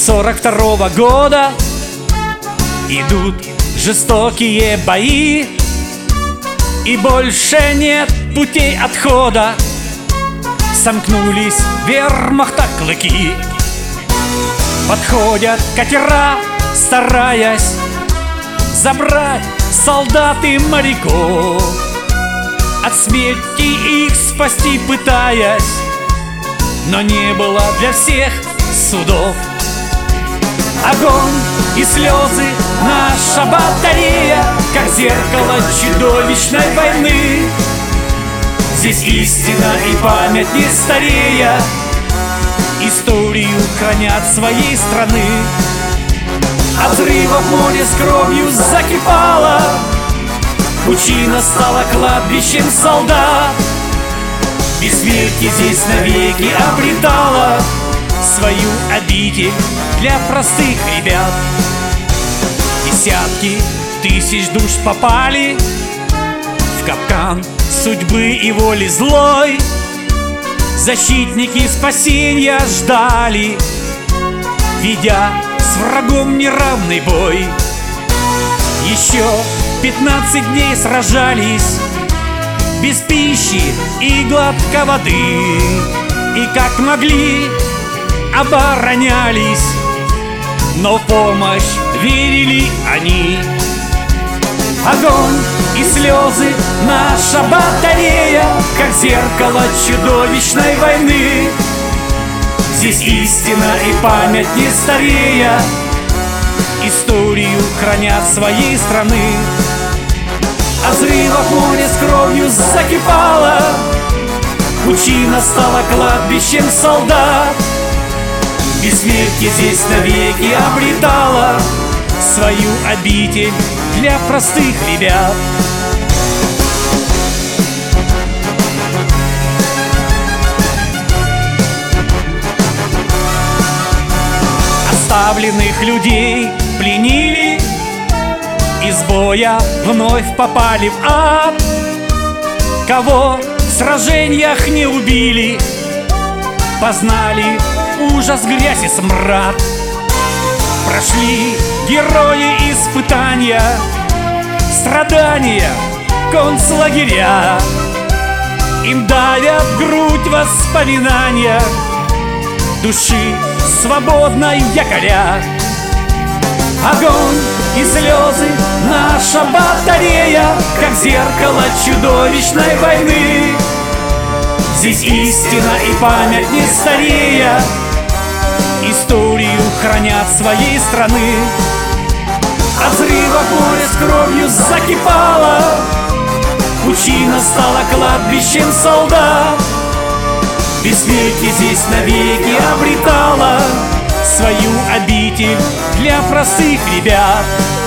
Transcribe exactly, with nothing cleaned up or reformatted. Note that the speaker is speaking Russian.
сорок второго года идут жестокие бои, и больше нет путей отхода. Сомкнулись вермахта клыки. Подходят катера, стараясь забрать солдат и моряков, от смерти их спасти пытаясь, но не было для всех судов. Огонь и слезы, наша батарея, как зеркало чудовищной войны. Здесь истина и память не старея, историю хранят своей страны. От взрывов море с кровью закипало, пучина стала кладбищем солдат. Бессмертие здесь навеки обретала свою обитель для простых ребят. Десятки тысяч душ попали в капкан судьбы и воли злой. Защитники спасения ждали, ведя с врагом неравный бой. Еще пятнадцать дней сражались без пищи и глотка воды, и как могли оборонялись, но в помощь верили они. Огонь и слезы, наша батарея, как зеркало чудовищной войны. Здесь истина и память не старея, историю хранят своей страны. От взрывов море с кровью закипало, пучина стала кладбищем солдат. Бессмертие здесь навеки обретала свою обитель для простых ребят. Оставленных людей пленили, из боя вновь попали в ад. Кого в сражениях не убили, познали ужас, грязь и смрад. Прошли герои испытания, страдания, концлагеря. Им давят в грудь воспоминания души свободной якоря. Огонь и слезы, наша батарея, как зеркало чудовищной войны. Здесь истина и память не старея, историю хранят своей страны. От взрывов море с кровью закипало, пучина стала кладбищем солдат. Бессмертие здесь навеки обретала свою обитель для простых ребят.